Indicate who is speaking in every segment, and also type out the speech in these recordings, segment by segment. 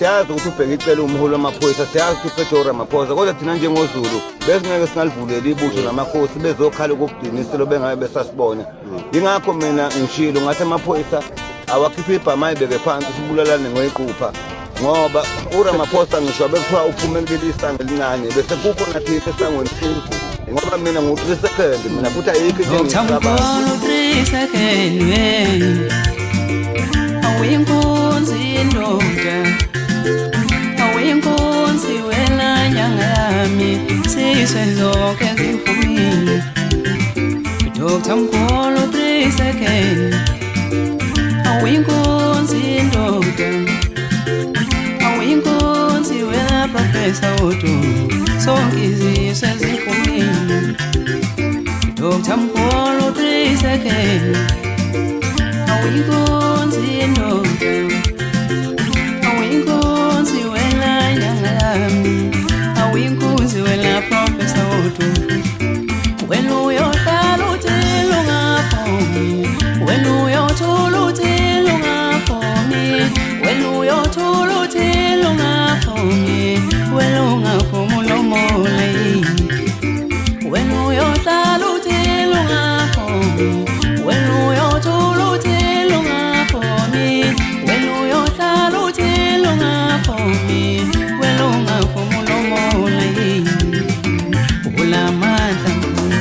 Speaker 1: siyazi ukuthi ubheke icela umholi wamaphoyisa, siyazi ukuthi uPetori Ramaphosa, kodwa thina njengozulu besingeke singalivuleli ibutho namakhosi bezokhala ukugciniselo bengabe besasibona. Yingakho mina ngishilo ngathi amaphoyisa awakhiphe ibhama ayibeke phansi sibulalane ngoyiqupha, ngoba uRamaphosa ngisho bekuthiwa uphume kuleli isango elincane bese kukhona thina esangweni esimkhulu, ngoba mina ngu-3 seconds mina futhi ayikho into engiyicabanga.
Speaker 2: 3 seconds awuyinkunzi indoda, awuyinkunzi wena nyanga yami, siswe zonke zivumile. Dr. Mkhulu 3 seconds awuyinkunzi indoda, awuyinkunzi wena Professor Udu, sonke iziswe zivumile. Dr. Mkhulu 3 seconds awuyinkunzi indoda, awuyinkunzi wena nyanga yami, awuyinkunzi wena Professor Udu. Wena uyohlala uthi lungafomi, wena uyothula uthi lungafomi, wena uyothula uthi lungafomi, wena ungafomi ulomola yini. Wena uyohlala uthi lungafomi, wena uyothula uthi lungafomi, wena uyohlala uthi lungafomi, wena ungafomi ulomola yini. Ulamandla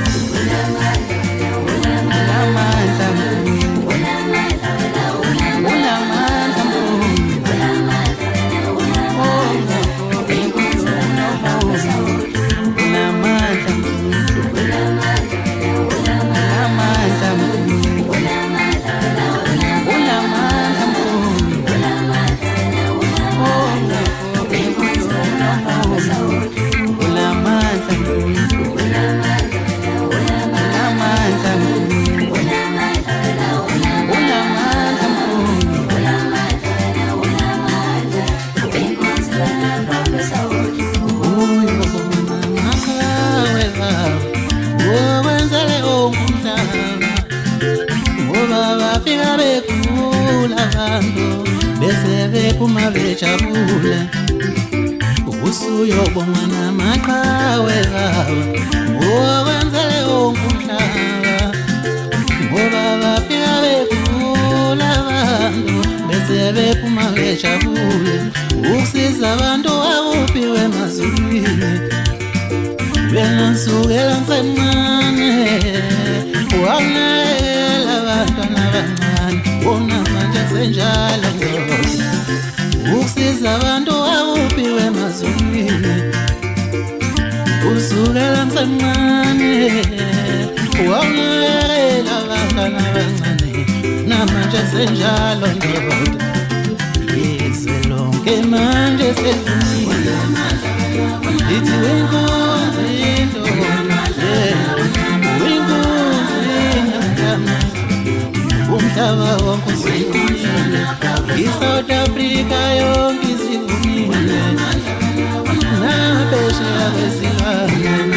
Speaker 2: bephuma bejabula, usuyobonga namaqhawe baba, ngokwenzele wonke umhlaba, ngoba bafika bekhula abantu bese bephuma bejabula, ukusiza abantu akuphiwe emazulwini. Wena nsukela ngisemncane wanela abantwana abancane, wona manje senjalo ndoda, ukusiza abantu akuphiwe emazulwini. Usukela ngisemncane wanela abantwana abancane, namanje senjalo ndoda, yizwe lonke manje selivumile. Lithi wenkunzi indoda, wenkunzi ingane, umhlaba wonke usivumile, iSouth Africa yonke isivumile, naphesheya kwezilwandle